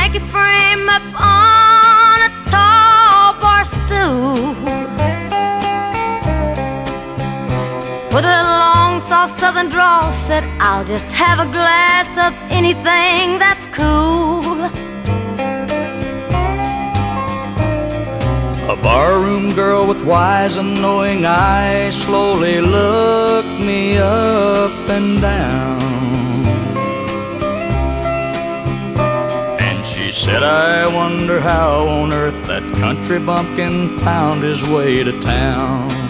Yankee frame up on a tall bar stool, with a long, soft southern drawl, said, I'll just have a glass of anything that's cool. A barroom girl with wise and knowing eyes slowly looked me up and down, and she said, I wonder how on earth that country bumpkin found his way to town.